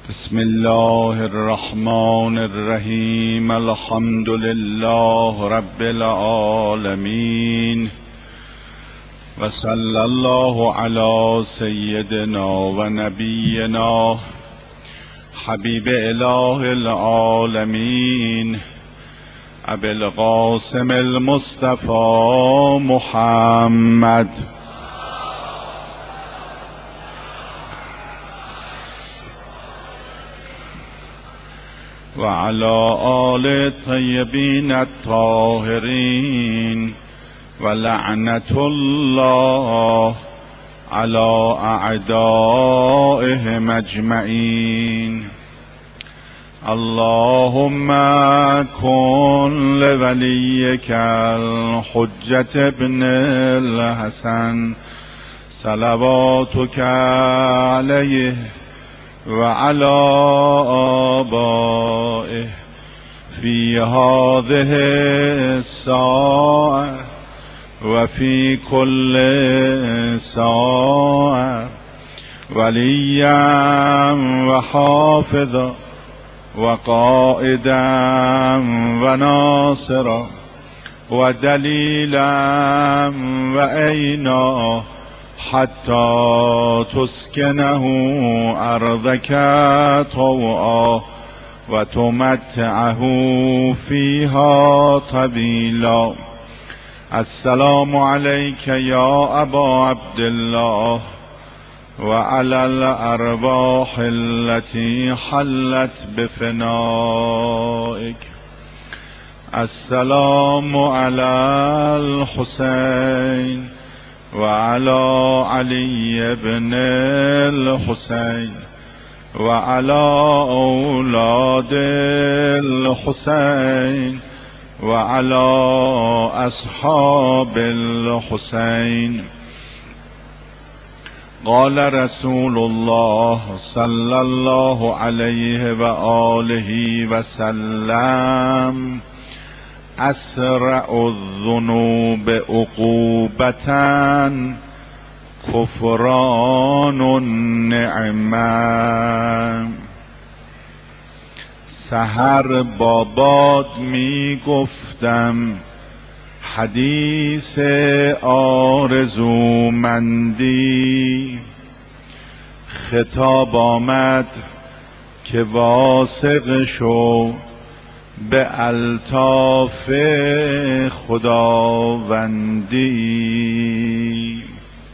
بسم الله الرحمن الرحیم. الحمد لله رب العالمین و صلی الله علی سیدنا و نبینا حبیب اله العالمین ابی القاسم المصطفى محمد و علی آل الطیبین الطاهرین و لعنت الله علی اعدائهم اجمعین. اللهم کن لولیک الحجة ابن الحسن صلواتک علیه وعلى آبائه في هذه الساعة وفي كل ساعة وليا وحافظا وقائدا وناصرا ودليلا وعينا حتى تسكنه أرضك طوعا وتمتعه فيها طويلا. السلام عليك يا أبا عبد الله وعلى الأرواح التي حلت بفنائك. السلام على الحسين وعلى علي بن الحسين وعلى أولاد الحسين وعلى أصحاب الحسين. قال رسول الله صلى الله عليه وآله وسلم: أسرع الذنوب عقوبة کفران النعمة. سحر با باد می گفتم حدیث آرزومندی، خطاب آمد که واثق شو به الطاف خداوندی.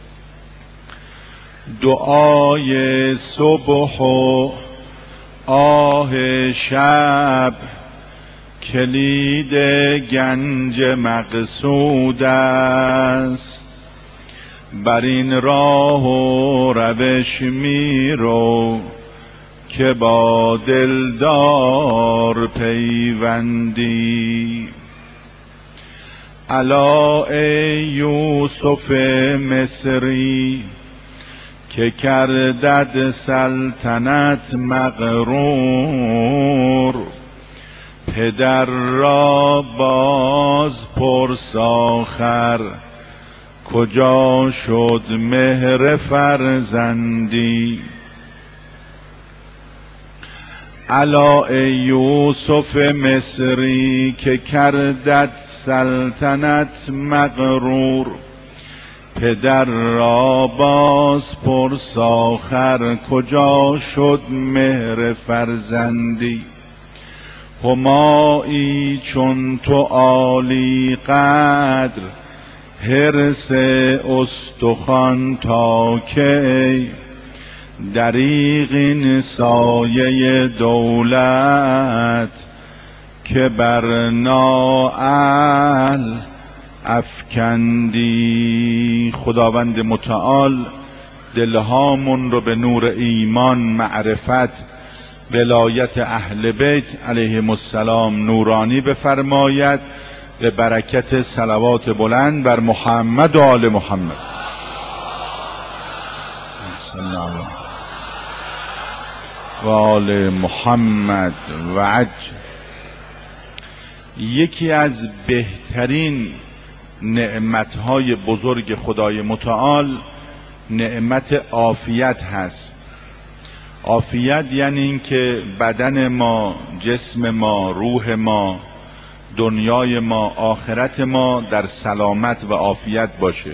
دعای صبح و آه شب کلید گنج مقصود است. بر این راه و روش میرو که با دلدار پیوندی. الا ای یوسف مصری که کردد سلطنت مغرور، پدر را باز پرس آخر کجا شد مهر فرزندی. الا ای یوسف مصری که کردت سلطنت مغرور، پدر را باز پرس آخر کجا شد مهر فرزندی. همایی چون تو عالی قدر، حرص استخوان تا کی؟ دریغ این سایه دولت که بر نااهل افکندی. خداوند متعال دلهامون رو به نور ایمان، معرفت، ولایت اهل بیت علیهم السلام نورانی بفرماید، به برکت صلوات بلند بر محمد و آل محمد. و آل محمد و عجل. یکی از بهترین نعمتهای بزرگ خدای متعال نعمت عافیت هست. عافیت یعنی این که بدن ما، جسم ما، روح ما، دنیای ما، آخرت ما در سلامت و عافیت باشه.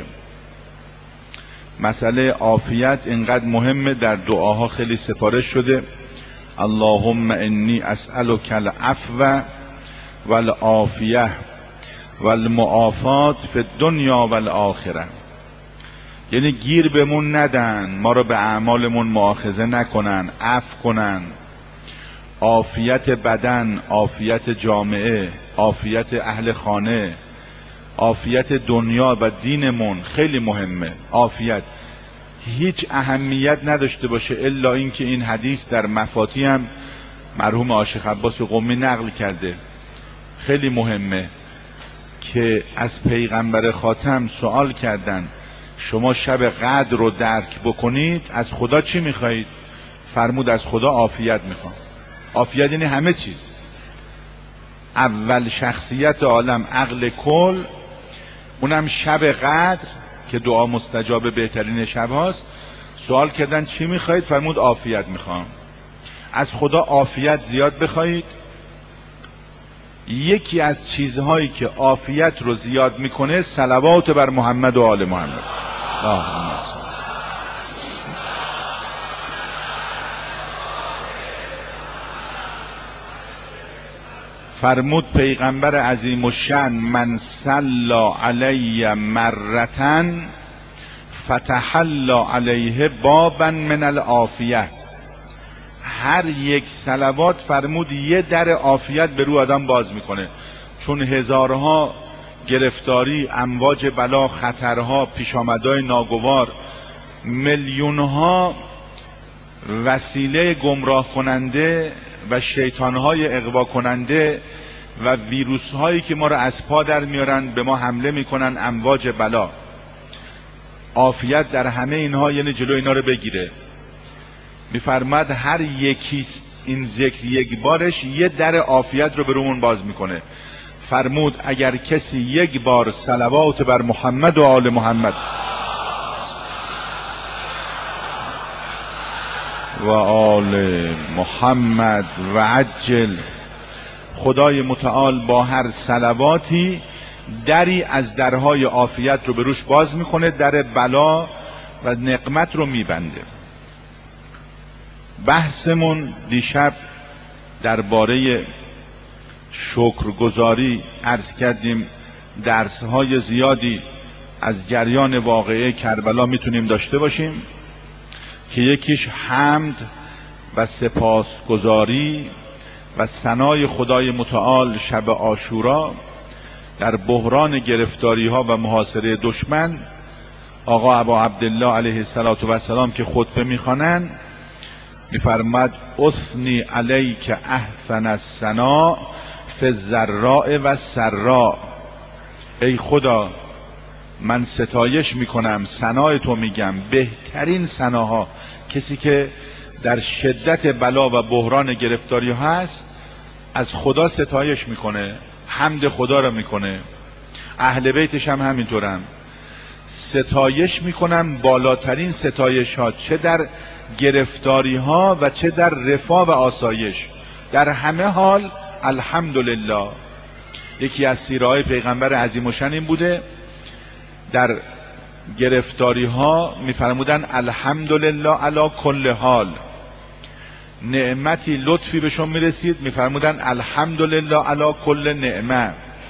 مسئله عافیت اینقدر مهمه، در دعاها خیلی سفارش شده: اللهم انی اسألک العفو والعافیه والمعافات فی الدنیا والآخره. یعنی گیر بهمون ندن، ما رو به اعمالمون مؤاخذه نکنن، عفو کنن. عافیت بدن، عافیت جامعه، عافیت اهل خانه، عافیت دنیا و دینمون خیلی مهمه. عافیت هیچ اهمیت نداشته باشه الا اینکه این حدیث در مفاتی هم مرحوم عاشق عباس قمی نقل کرده، خیلی مهمه، که از پیغمبر خاتم سوال کردن شما شب قدر رو درک بکنید از خدا چی میخواید؟ فرمود از خدا عافیت میخوام. عافیت یعنی همه چیز. اول شخصیت عالم، عقل کل، اونم شب قدر که دعا مستجاب بهترین شب هاست، سوال کردن چی میخواید؟ فرمود عافیت میخوام. از خدا عافیت زیاد بخواید. یکی از چیزهایی که عافیت رو زیاد میکنه صلوات بر محمد و آل محمد. اللهم صل. فرمود پیغمبر عظیم الشأن: من صلی علی مرتن فتح الله علیه بابا من العافیه. هر یک صلوات فرمود یه در عافیت به رو آدم باز میکنه، چون هزارها گرفتاری، امواج بلا، خطرها، پیش آمدهای ناگوار، میلیونها وسیله گمراه کننده و شیطانهای اغوا کننده و ویروس هایی که ما رو از پا در میارن، به ما حمله میکنن، امواج بلا. عافیت در همه اینها یعنی جلو اینا رو بگیره. میفرماد هر یکی این ذکر یک بارش یه در عافیت رو به رومون باز میکنه. فرمود اگر کسی یک بار صلوات بر محمد و آل محمد و آل محمد و عجل، خدای متعال با هر صلواتی دری از درهای عافیت رو به روش باز میکنه، در بلا و نقمت رو میبنده. بحثمون دیشب درباره شکرگزاری عرض کردیم. درسهای زیادی از جریان واقعه کربلا میتونیم داشته باشیم که یکیش حمد و سپاسگزاری و ثنای خدای متعال شب عاشورا در بحران گرفتاری ها و محاصره دشمن. آقا ابا عبدالله علیه السلام که خطبه میخوانن میفرماد اثنی علیک احسن الثنا فی الضراء و السراء. ای خدا من ستایش میکنم، ثنای تو میگم، بهترین ثناها. کسی که در شدت بلا و بحران گرفتاری هست از خدا ستایش میکنه، حمد خدا رو میکنه. اهل بیتش هم همینطورم، ستایش میکنم بالاترین ستایش ها، چه در گرفتاری ها و چه در رفاه و آسایش، در همه حال الحمدلله. یکی از سیره های پیغمبر عظیم الشأن این بوده، در گرفتاری ها میفرمودن الحمدلله علی کل حال. نعمتی لطفی بهشون میرسید میفرمودن الحمدلله علی کل نعمه.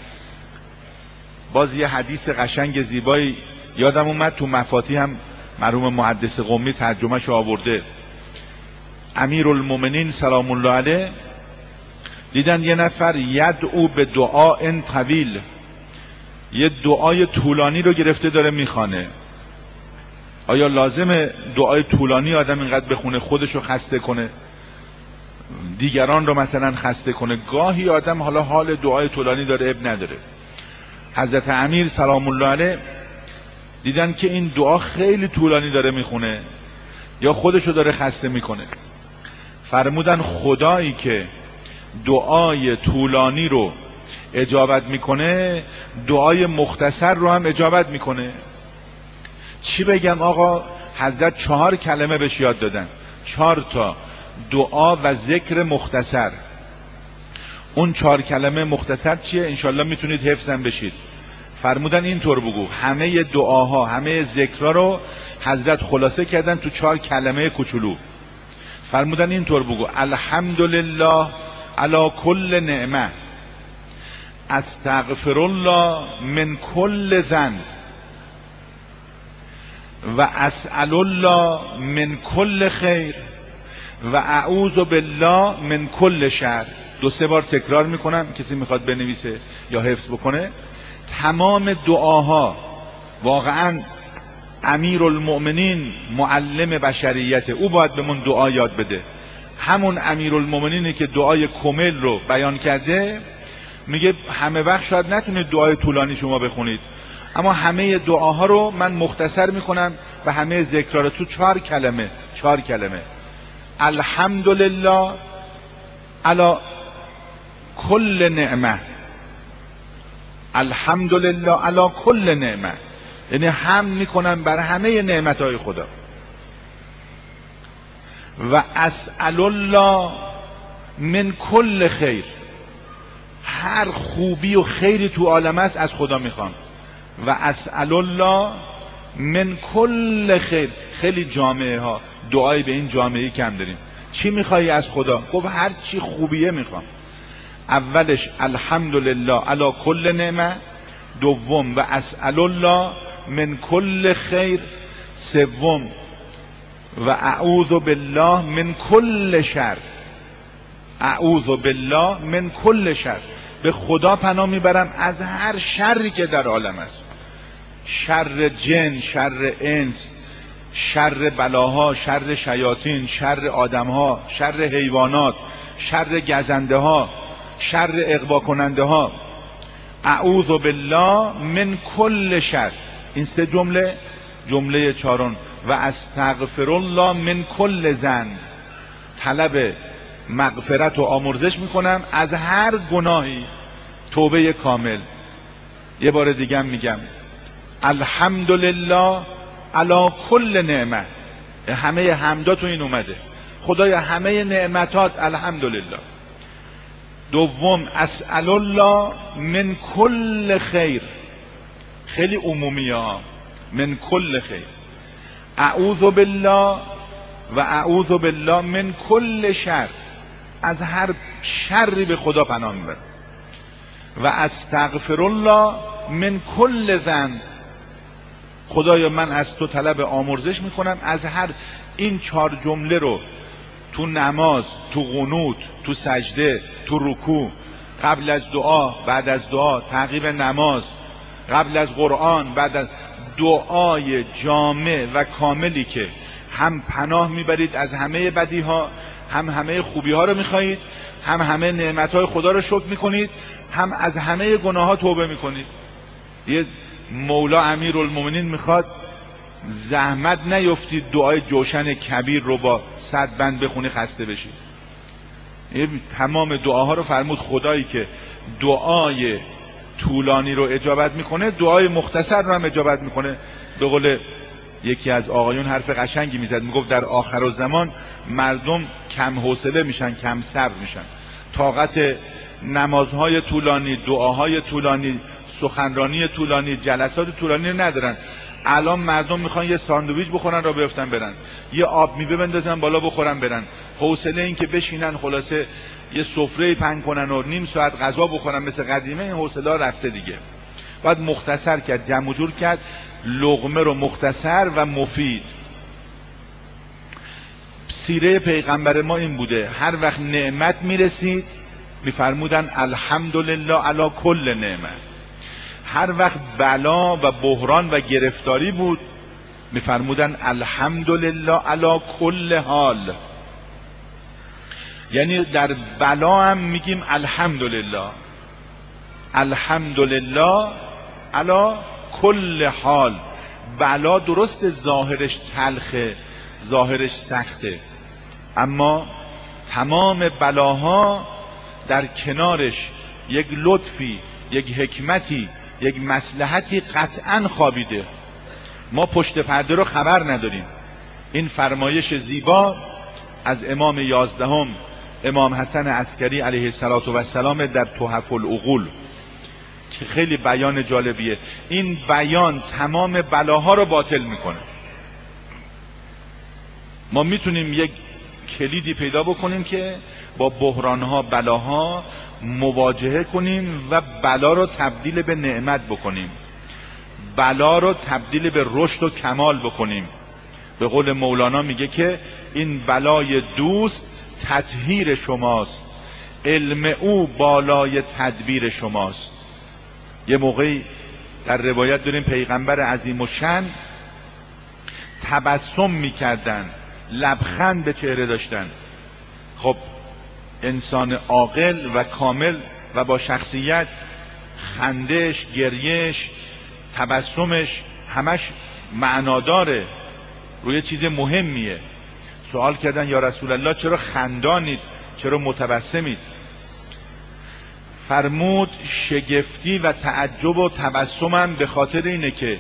باز یه حدیث قشنگ زیبایی یادم اومد، تو مفاتی هم مرحوم محدث قمی ترجمهش آورده. امیرالمومنین سلام الله علیه دیدن یه نفر یدعو به دعاء طویل، یه دعای طولانی رو گرفته داره میخوانه. آیا لازمه دعای طولانی آدم اینقدر بخونه خودشو خسته کنه، دیگران رو مثلا خسته کنه؟ گاهی آدم حالا حال دعای طولانی داره، اب نداره. حضرت امیر سلام الله علیه دیدن که این دعا خیلی طولانی داره میخونه یا خودشو داره خسته میکنه. فرمودن خدایی که دعای طولانی رو اجابت میکنه دعای مختصر رو هم اجابت میکنه. چی بگم آقا؟ حضرت 4 کلمه بهش یاد دادن، 4 تا دعا و ذکر مختصر. اون 4 کلمه مختصر چیه؟ انشالله میتونید حفظم بشید. فرمودن اینطور بگو، همه دعاها همه ذکرها رو حضرت خلاصه کردن تو 4 کلمه کوچولو. فرمودن اینطور بگو: الحمدلله علی کل نعمه، استغفر الله من کل ذنب، و اسأل الله من کل خیر، و اعوذ بالله من کل شر. 2-3 بار تکرار میکنم، کسی میخواد بنویسه یا حفظ بکنه. تمام دعاها، واقعا امیرالمؤمنین معلم بشریته، او باید بهمون دعا یاد بده. همون امیرالمؤمنینی که دعای کمل رو بیان کرده، میگه همه وقت شاید نتونید دعای طولانی شما بخونید، اما همه دعاها رو من مختصر میکنم و همه ذکرها رو تو 4 کلمه. 4 کلمه: الحمدلله علی کل نعمه، الحمدلله علی کل نعمه، یعنی هم میکنم بر همه نعمتهای خدا. و اسأل الله من کل خیر، هر خوبی و خیری تو عالم است از خدا میخوام. و اسأل الله من کل خیر. خیلی جامعه ها دعای به این جامعه کم داریم. چی میخوایی از خدا؟ گفت هر چی خوبیه میخوام. اولش الحمدلله علی کل نعمه، دوم و اسأل الله من کل خیر، سوم و اعوذ بالله من کل شر. اعوذ بالله من کل شر، به خدا پناه میبرم از هر شری که در عالم است. شر جن، شر انس، شر بلاها، شر شیاطین، شر آدمها، شر حیوانات، شر گزنده ها، شر اغوا کننده ها. اعوذ بالله من کل شر. این 3 جمله. جمله 4: و استغفر الله من کل ذنب، طلب مغفرت و آمرزش میکنم از هر گناهی، توبه کامل. یه بار دیگه میگم: الحمدلله علی کل نعمه، همه حمدا تو این اومده. خدایا همه نعمتات الحمدلله. دوم اسأل الله من کل خیر، خیلی عمومی ها، من کل خیر. اعوذ بالله و اعوذ بالله من کل شر، از هر شری به خدا پناه میبرم. و استغفر الله من کل ذنب، خدایا من از تو طلب آمرزش میکنم از هر. این 4 جمله رو تو نماز، تو قنوت، تو سجده، تو رکوع، قبل از دعا، بعد از دعا، تعقیب نماز، قبل از قرآن، بعد از دعای جامع و کاملی که هم پناه میبرید از همه بدیها، هم همه خوبی ها رو میخواهید، هم همه نعمت های خدا رو شکر میکنید، هم از همه گناه ها توبه میکنید. یه مولا امیرالمومنین میخواد زحمت نیفتید دعای جوشن کبیر رو با 100 بند بخونی خسته بشید. تمام دعاها رو فرمود. خدایی که دعای طولانی رو اجابت میکنه، دعای مختصر رو هم اجابت میکنه. به قول یکی از آقایون حرف قشنگی میزد، میگفت در آخرالزمان مردم کم حوصله میشن، کم صبر میشن، طاقت نمازهای طولانی، دعاهای طولانی، سخنرانی طولانی، جلسات طولانی رو ندارن. الان مردم میخوان یه ساندویچ بخورن را بیفتن برن، یه آب میوه بندازن بالا بخورن برن. حوصله این که بشینن خلاصه یه سفره پهن کنن و نیم ساعت غذا بخورن مثل قدیمه، این حوصله رفته دیگه. باید مختصر کرد، جمع و جور کرد، لقمه رو مختصر و مفید. سیره پیغمبر ما این بوده، هر وقت نعمت میرسید میفرمودن الحمدلله علی کل نعمه. هر وقت بلا و بحران و گرفتاری بود میفرمودن الحمدلله علی کل حال. یعنی در بلا هم میگیم الحمدلله، الحمدلله علی کل حال. بلا درست ظاهرش تلخه، ظاهرش سخته، اما تمام بلاها در کنارش یک لطفی، یک حکمتی، یک مصلحتی قطعا خوابیده. ما پشت پرده رو خبر نداریم. این فرمایش زیبا از امام 11 امام حسن عسکری علیه السلام در تحف العقول که خیلی بیان جالبیه. این بیان تمام بلاها رو باطل میکنه. ما میتونیم یک کلیدی پیدا بکنیم که با بحرانها، بلاها مواجهه کنیم و بلا رو تبدیل به نعمت بکنیم، بلا رو تبدیل به رشد و کمال بکنیم. به قول مولانا میگه که این بلای دوست تطهیر شماست، علم او بالای تدبیر شماست. یه موقعی در روایت داریم پیغمبر عظیم الشأن تبسم میکردن، لبخند به چهره داشتن. خب انسان عاقل و کامل و با شخصیت خندش، گریش، تبسمش همش معناداره، روی چیز مهمیه. سوال کردن یا رسول الله چرا خندانید، چرا متبسمید؟ فرمود شگفتی و تعجب و تبسمم به خاطر اینه که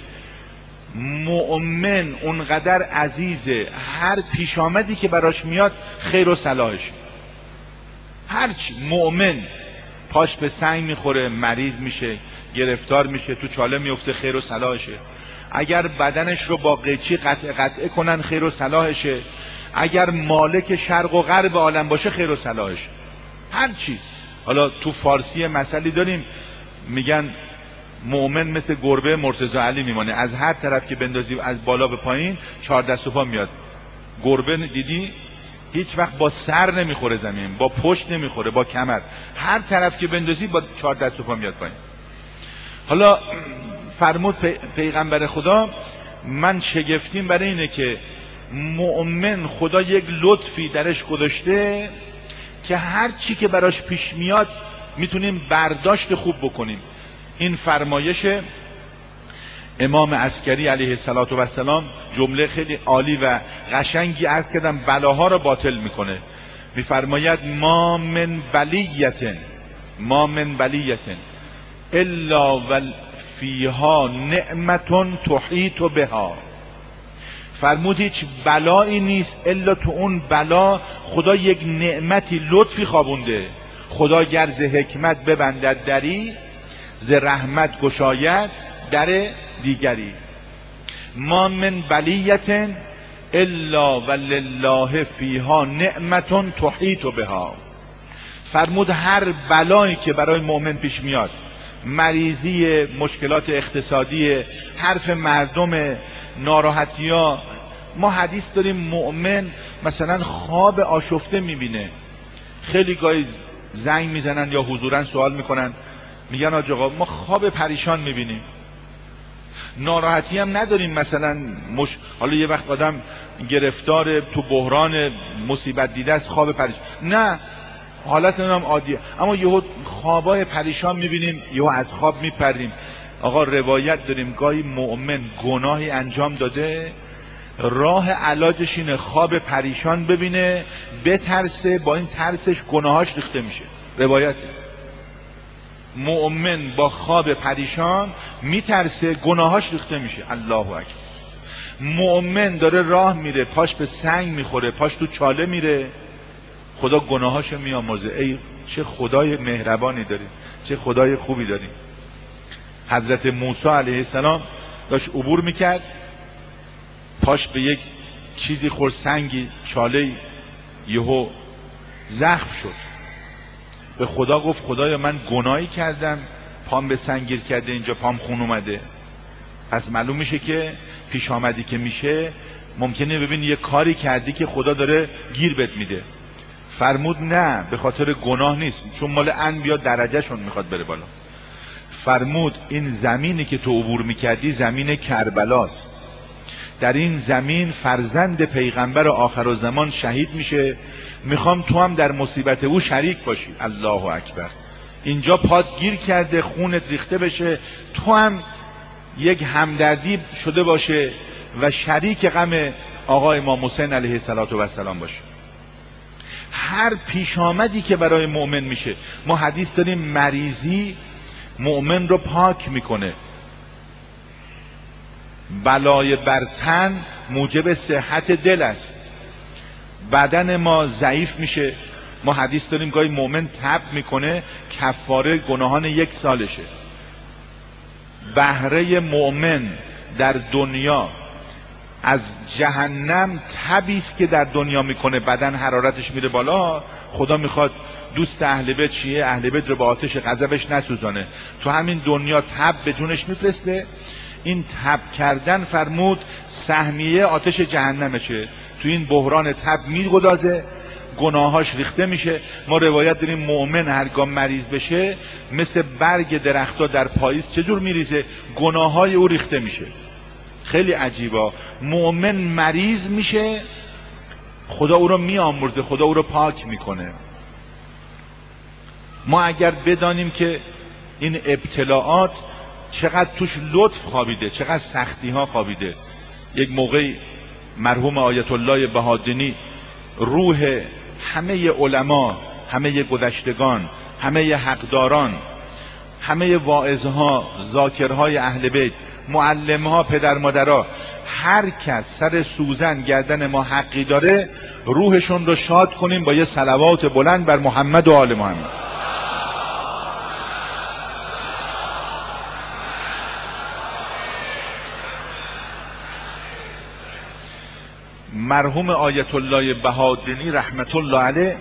مؤمن اونقدر عزیزه، هر پیش آمدی که براش میاد خیر و صلاحش. هرچی مؤمن پاش به سنگ میخوره، مریض میشه، گرفتار میشه، تو چاله میفته، خیر و صلاحشه. اگر بدنش رو با قیچی قطعه کنن خیر و صلاحشه. اگر مالک شرق و غرب عالم باشه خیر و صلاحشه. هر چیز. حالا تو فارسی مثلی داریم میگن مؤمن مثل گربه مرتضی علی میمانه، از هر طرف که بندازی از بالا به پایین 4 دست و پا میاد. گربه دیدی هیچ وقت با سر نمیخوره زمین، با پشت نمیخوره، با کمر، هر طرف که بندازی با 4 دست و پا میاد پایین. حالا فرمود پیغمبر خدا من شگفتیم برای اینه که مؤمن خدا یک لطفی درش گذاشته که هر چی که براش پیش میاد میتونیم برداشت خوب بکنیم. این فرمایش امام عسکری علیه السلام جمله خیلی عالی و قشنگی عرض کردم، بلاها رو باطل میکنه. میفرماید ما من بلیتن الا و فیها نعمت تحیط بها. فرمود هیچ بلایی نیست الا تو اون بلا خدا یک نعمتی، لطفی خوابونده. خدا گر ز حکمت ببندد دری، ز رحمت گشاید در دیگری. ما من بلیت الا ولله فیها نعمت تحیط بها. فرمود هر بلایی که برای مؤمن پیش میاد، مریضی، مشکلات اقتصادی، حرف مردم، ناراحتی ها، ما حدیث داریم مؤمن مثلا خواب آشفته میبینه. خیلی گاهی زنگ میزنن یا حضورا سوال میکنن، میگن آقا ما خواب پریشان میبینیم. ناراحتی هم نداریم، مثلا حالا یه وقت آدم گرفتار تو بحران مصیبت دیده است، خواب پریشان نه، حالت هم عادیه، اما یهو خوابای پریشان میبینیم، یهو از خواب میپریم. آقا روایت داریم گاهی مؤمن گناهی انجام داده، راه علاجش اینه خواب پریشان ببینه، بترسه، با این ترسش گناهاش ریخته میشه. روایته مؤمن با خواب پریشان میترسه، گناهاش ریخته میشه. الله اکبر. مؤمن داره راه میره، پاش به سنگ میخوره، پاش تو چاله میره، خدا گناهاشو میامرزه. ای چه خدای مهربانی داریم، چه خدای خوبی داریم. حضرت موسی علیه السلام داشت عبور میکرد، پاش به یک چیزی خورد، سنگی، چاله، یهو زخم شد. به خدا گفت خدایا من گناهی کردم، پام به سنگ گیر کرده، اینجا پام خون اومده. پس معلوم میشه که پیش آمدی که میشه ممکنه ببینی یه کاری کردی که خدا داره گیر بهت میده. فرمود نه، به خاطر گناه نیست، چون مال انبیا درجهشون میخواد بره بالا. فرمود این زمینی که تو عبور میکردی زمین کربلاست، در این زمین فرزند پیغمبر آخرالزمان شهید میشه، میخوام تو هم در مصیبت او شریک باشی. الله اکبر. اینجا پات گیر کرده، خونت ریخته بشه، تو هم یک همدردی شده باشه و شریک غم آقا امام حسین علیه السلام باشه. هر پیش آمدی که برای مؤمن میشه، ما حدیث داریم مریضی مؤمن رو پاک میکنه. بلای بر تن موجب صحت دل است، بدن ما ضعیف میشه. ما حدیث داریم گاهی مؤمن تب میکنه کفاره گناهان 1 سالشه. بهره مؤمن در دنیا از جهنم تبیست که در دنیا میکنه، بدن حرارتش میره بالا. خدا میخواد دوست اهل بیت، شیعه اهل بیت رو با آتش غضبش نسوزانه، تو همین دنیا تب به جونش میفرسته. این تب کردن فرمود سهمیه آتش جهنمشه، تو این بحران تب میگدازه، گناهاش ریخته میشه. ما روایت داریم مؤمن هرگاه مریض بشه مثل برگ درختها در پاییز چجور میریزه، گناههای او ریخته میشه. خیلی عجیبا، مؤمن مریض میشه خدا او رو میآمرزه، خدا او رو پاک میکنه. ما اگر بدانیم که این ابتلاعات چقدر توش لطف خوابیده، چقدر سختی ها خوابیده. یک موقعی مرحوم آیت الله بهادینی روح همه علما، همه گذشتگان، همه حقداران، همه واعظها، ذاکرهای اهل بیت، معلمها، پدر مادرها، هر کس سر سوزن گردن ما حقی داره روحشون رو شاد کنیم با یه صلوات بلند بر محمد و آل محمد. مرحوم آیت الله بهادینی رحمت الله علیه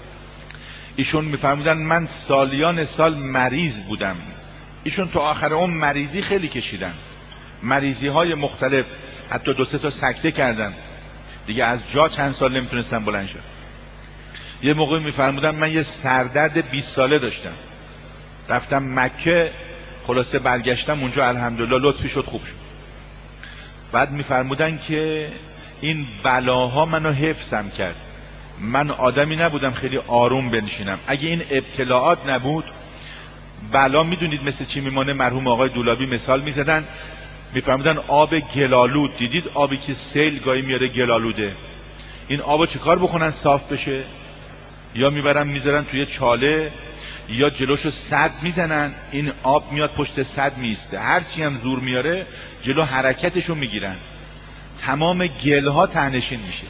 ایشون میفرمودن من سالیان سال مریض بودم. ایشون تو آخر اون مریضی خیلی کشیدن، مریضی های مختلف، حتی 2-3 تا سکته کردن دیگه، از جا چند سال نمیتونستن بلند شد. یه موقع میفرمودن من یه سردرد 20 ساله داشتم، رفتم مکه، خلاصه برگشتم اونجا الحمدلله لطفی شد خوب شد. بعد میفرمودن که این بلاها منو حفظم کرد، من آدمی نبودم خیلی آروم بنشینم. اگه این ابتلاعات نبود بلا میدونید مثل چی میمانه؟ مرحوم آقای دولابی مثال میزدن، میفرمودن آب گلالود، دیدید آبی که سیل گاهی میاره گلالوده، این آبو چیکار بکنن صاف بشه؟ یا میبرن میذارن توی چاله یا جلوشو سد میزنن، این آب میاد پشت سد میسته، هرچی هم زور میاره جلو حرکتشو میگیرن، تمام گلها تهنشین میشه.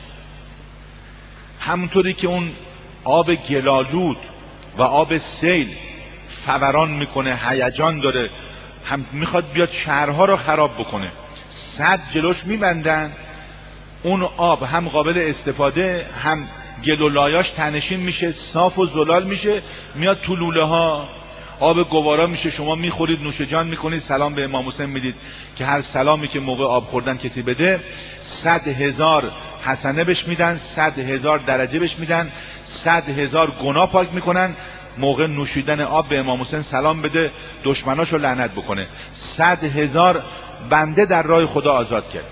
همونطوری که اون آب گلالود و آب سیل فوران میکنه، هیجان داره، هم میخواد بیاد شهرها رو خراب بکنه، سد جلوش میبندن، اون آب هم قابل استفاده، هم گل و لایاش تنشین میشه، صاف و زلال میشه، میاد تو لوله ها آب گوارا میشه، شما میخورید، نوش جان میکنید، سلام به امام حسین میدید که هر سلامی که موقع آب خوردن کسی بده 100,000 حسنه بهش میدن، 100,000 درجه بهش میدن، 100,000 گناه پاک میکنن. موقع نوشیدن آب به امام حسین سلام بده، دشمناشو لعنت بکنه. 100,000 بنده در راه خدا آزاد کرد.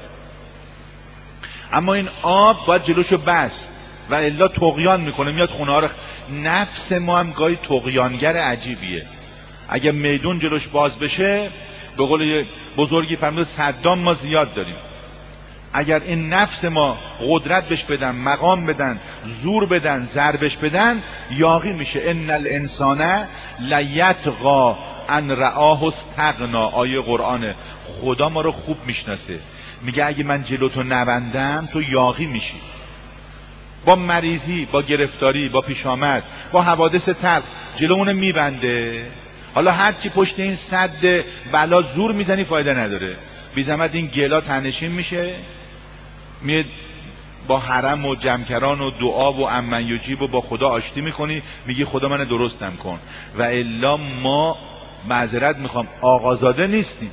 اما این آب باید جلوشو بست و الا طغیان میکنه، میاد خونه ها رو. نفس ما هم گاهی طغیانگر عجیبیه. اگه میدون جلوش باز بشه، به قول بزرگی فرمود صدام ما زیاد داریم. اگر این نفس ما قدرت بهش بدن، مقام بدن، زور بدن، ضربش بدن، یاغی میشه. ان الانسان لیطغی ان رآه استغنا، آیه قرآنه. خدا ما رو خوب میشناسه، میگه اگه من جلوتو نبندم تو یاغی میشی. با مریضی، با گرفتاری، با پیش آمد، با حوادث تلخ جلومونو میبنده. حالا هرچی پشت این سد بلا زور میزنی فایده نداره، بی زحمت این گلا تنشین میشه، میاد با حرم و جمکران و دعا و امن یجیب و با خدا آشتی میکنی، میگی خدا من درستم کن. و الا ما معذرت میخوام آقازاده نیستیم.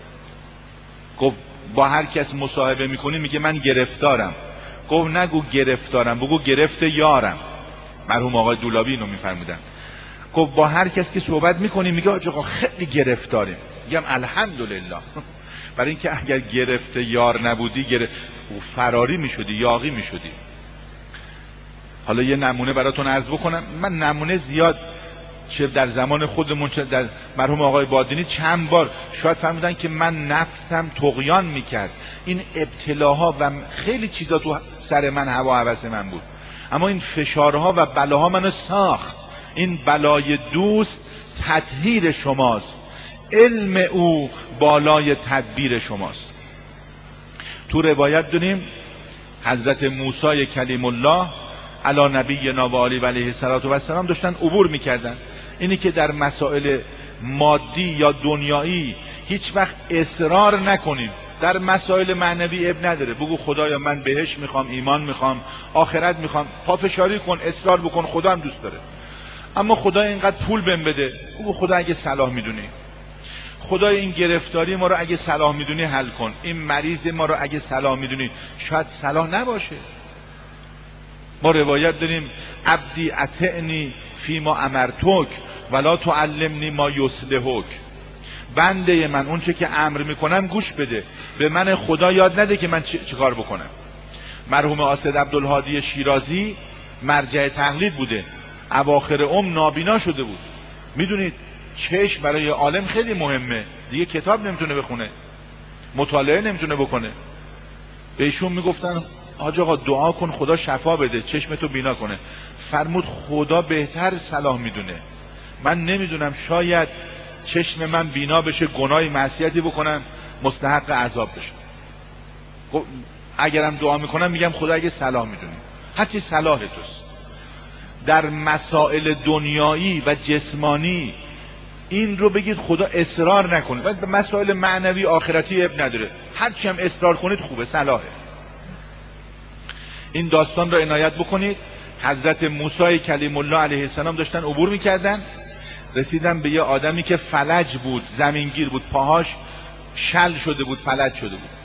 گفت با هر کس مصاحبه میکنی میگه من گرفتارم. گفت نگو گرفتارم، بگو گرفت یارم. مرحوم آقای دولابی اینو میفرمودن. گفت با هر کس که صحبت میکنی میگه آقا خیلی گرفتاریم، میگم الحمدلله. برای اینکه اگر گرفت یار نبودی فراری میشدی، یاغی میشدی. حالا یه نمونه براتون عرض بکنم. من نمونه زیاد چه در زمان خودمون چه در مرحوم آقای بادینی چند بار شاید فهمیدن که من نفسم طغیان میکرد. این ابتلاها و خیلی چیزا تو سر من هوا هوس من بود، اما این فشارها و بلاها منو ساخت. این بلای دوست تطهیر شماست، علم او بالای تدبیر شماست. تو روایت داریم حضرت موسی کلیم الله علی نبینا و آله و علیه السلام داشتن عبور میکردن. اینی که در مسائل مادی یا دنیایی هیچ وقت اصرار نکنید. در مسائل معنوی اب نداره، بگو خدایا من بهش میخوام، ایمان میخوام، آخرت میخوام، پافشاری کن، اصرار بکن، خدا هم دوست داره. اما خدا اینقدر پول بهم بده، بگو خدا اگه صلاح میدونی، خدای این گرفتاری ما رو اگه صلاح میدونی حل کن، این مریض ما رو اگه صلاح میدونی، شاید صلاح نباشه. ما روایت داریم عبدی اطعنی فی ما امرتک ولا تعلمنی ما یصلحک. بنده من اون چه که امر میکنم گوش بده، به من خدا یاد نده که من چه کار بکنم. مرحوم آسد عبدالهادی شیرازی مرجع تقلید بوده، اواخر نابینا شده بود. میدونید چشم برای عالم خیلی مهمه، دیگه کتاب نمیتونه بخونه، مطالعه نمیتونه بکنه. به ایشون میگفتن حاج آقا دعا کن خدا شفا بده، چشمتو بینا کنه. فرمود خدا بهتر صلاح میدونه، من نمیدونم، شاید چشم من بینا بشه، گناهی معصیتی بکنم، مستحق عذاب بشه. اگرم دعا میکنم میگم خدا اگه صلاح میدونی، هرچی صلاح توست. در مسائل دنیایی و جسمانی این رو بگید خدا اصرار نکنید. و مسائل معنوی آخرتی اب نداره، هرچی هم اصرار کنید خوبه، صلاحه. این داستان رو عنایت بکنید. حضرت موسی کلیم الله علیه السلام داشتن عبور میکردن، رسیدن به یه آدمی که فلج بود، زمینگیر بود، پاهاش شل شده بود، فلج شده بود.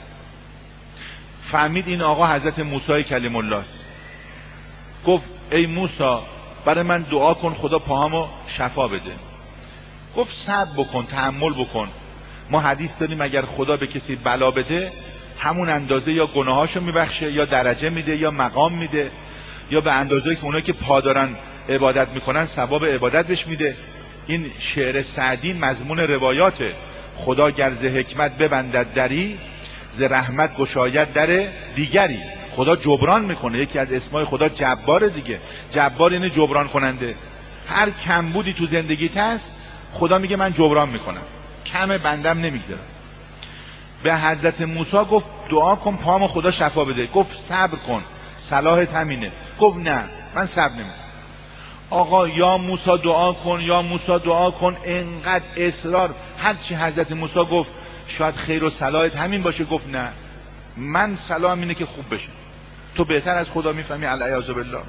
فهمید این آقا حضرت موسی کلیم الله است. گفت ای موسی برای من دعا کن خدا پاهامو شفا بده. گفت صبر بکن، تحمل بکن. ما حدیث داریم اگر خدا به کسی بلا بده همون اندازه یا گناهاشو میبخشه، یا درجه میده، یا مقام میده، یا به اندازه که اونایی که پا دارن عبادت میکنن ثواب عبادت بهش میده. این شعر سعدی مضمون روایاته. خدا گر ز حکمت ببندد دری، ز رحمت گشاید در دیگری. خدا جبران میکنه. یکی از اسمای خدا جبار دیگه. جبار اینه جبران کننده. هر کمبودی تو زندگیت هست خدا میگه من جبران میکنم، کم بندم نمیگذارم. به حضرت موسی گفت دعا کن پامو خدا شفا بده. گفت صبر کن، صلاحت همینه. گفت نه من صبر نمیکنم. آقا یا موسی دعا کن، یا موسی دعا کن، انقدر اصرار. هرچی حضرت موسی گفت شاید خیر و صلاحت همین باشه، گفت نه من صلاحم اینه که خوب بشه، تو بهتر از خدا میفهمی. العیاذ بالله.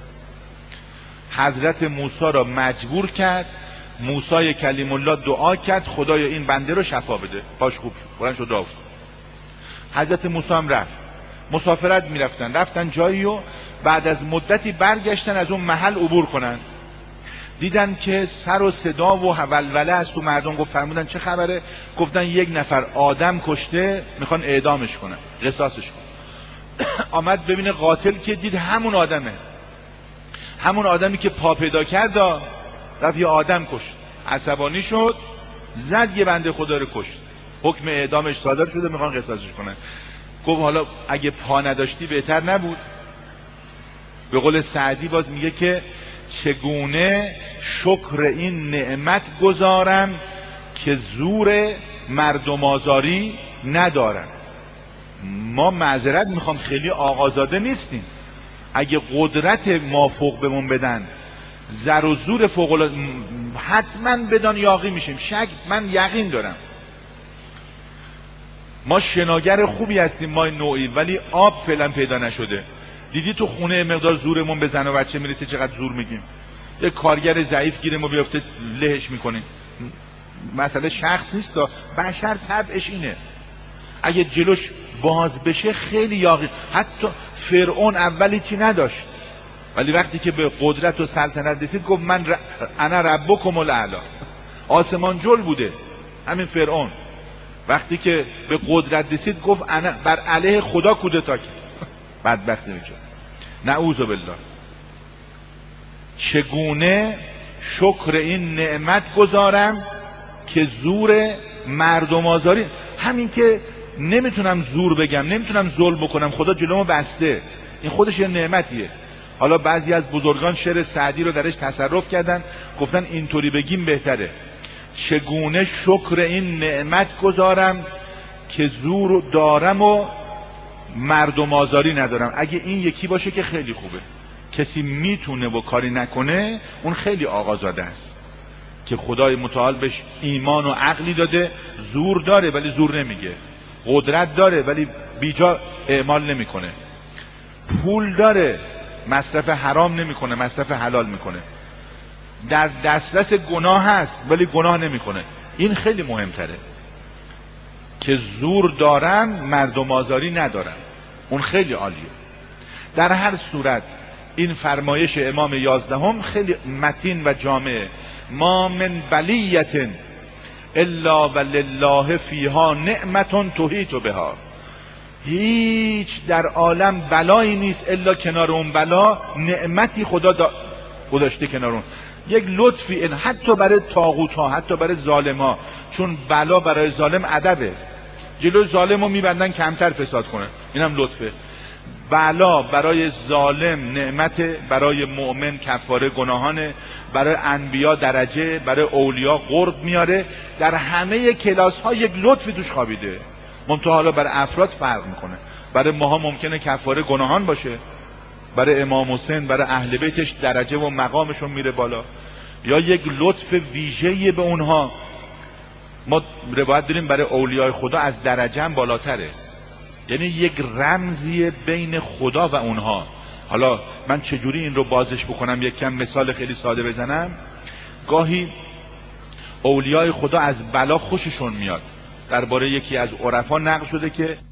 حضرت موسی را مجبور کرد. موسی کلیم الله دعا کرد خدایا این بنده رو شفا بده، باش خوب شد، بلند شد رفت. حضرت موسی هم رفت. مسافرت میرفتن، رفتن جایی و بعد از مدتی برگشتن از اون محل عبور کنن، دیدن که سر و صدا و ولوله از تو مردم. گفت فرمودن چه خبره؟ گفتن یک نفر آدم کشته میخوان اعدامش کنن، قصاصش کنن. آمد ببینه قاتل که دید همون آدمه، همون آدمی که پا پیدا کرد، رفت یه آدم کشت. عصبانی شد، زد یه بنده خدا رو کشت. حکم اعدامش صادر شده، میخوان قصاصش کنن. گفت حالا اگه پا نداشتی بهتر نبود؟ به قول سعدی باز میگه که چگونه شکر این نعمت گذارم که زور مردم آزاری ندارم. ما معذرت میخوام خیلی آقازاده نیستیم. اگه قدرت مافوق بهمون بدن، زر و زور فوق العاده، حتما بدان یاغی میشیم. شک من یقین دارم. ما شناگر خوبی هستیم ما این نوعی، ولی آب فعلا پیدا نشده. دیدی تو خونه مقدار زورمون به زن و بچه میرسه چقدر زور میگیم. یه کارگر ضعیف گیره ما بیافته لهش میکنیم. مسئله شخص نیست، بشر طبعش اینه. اگه جلوش باز بشه خیلی یاغی. حتی فرعون اولی چی نداشت، ولی وقتی که به قدرت و سلطنت رسید گفت من انا ربکم الاعلی. آسمان جل بوده. همین فرعون وقتی که به قدرت رسید گفت انا بر علیه خدا کودتا کرد. بدبخت میشه. نعوذ بالله. چگونه شکر این نعمت گذارم که زور مردم آزاری. همین که نمیتونم زور بگم، نمیتونم ظلم بکنم، خدا جلومو بسته، این خودش یه نعمتیه. حالا بعضی از بزرگان شعر سعدی رو درش تصرف کردن، گفتن اینطوری بگیم بهتره. چگونه شکر این نعمت گذارم که زور دارم و مردم آزاری ندارم. اگه این یکی باشه که خیلی خوبه. کسی میتونه و کاری نکنه، اون خیلی آقازاده است که خدای متعال بهش ایمان و عقلی داده، زور داره ولی زور نمیگه، قدرت داره ولی بیجا اعمال نمیکنه، پول داره مصرف حرام نمیکنه، مصرف حلال میکنه، در دسترس گناه هست ولی گناه نمیکنه. این خیلی مهمتره که زور دارن مردم آزاری ندارن، اون خیلی عالیه. در هر صورت این فرمایش امام 11 خیلی متین و جامعه، ما من بلیت الا ولله فیها نعمت تحیط بها، هیچ در عالم بلایی نیست الا کنار اون بلا نعمتی خدا گذاشته کنار اون، یک لطفی این حتی برای طاغوت ها، حتی برای ظالم ها، چون بلا برای ظالم ادبه، جلو ظالم رو میبندن کمتر فساد کنه، اینم لطفه. بلا برای ظالم نعمت، برای مؤمن کفاره گناهانه، برای انبیا درجه، برای اولیا قرب میاره. در همه کلاس ها یک لطفی توش خوابیده، منتها حالا برای افراد فرق میکنه. برای ماها ممکنه کفاره گناهان باشه، برای امام حسین، برای اهل بیتش درجه و مقامشون میره بالا، یا یک لطف ویژه‌ای به اونها. ما روایت داریم برای اولیای خدا از درجه هم بالاتره، یعنی یک رمزی بین خدا و اونها. حالا من چجوری این رو بازش بکنم؟ یک کم مثال خیلی ساده بزنم. گاهی اولیای خدا از بلا خوششون میاد. درباره یکی از عرفا نقل شده که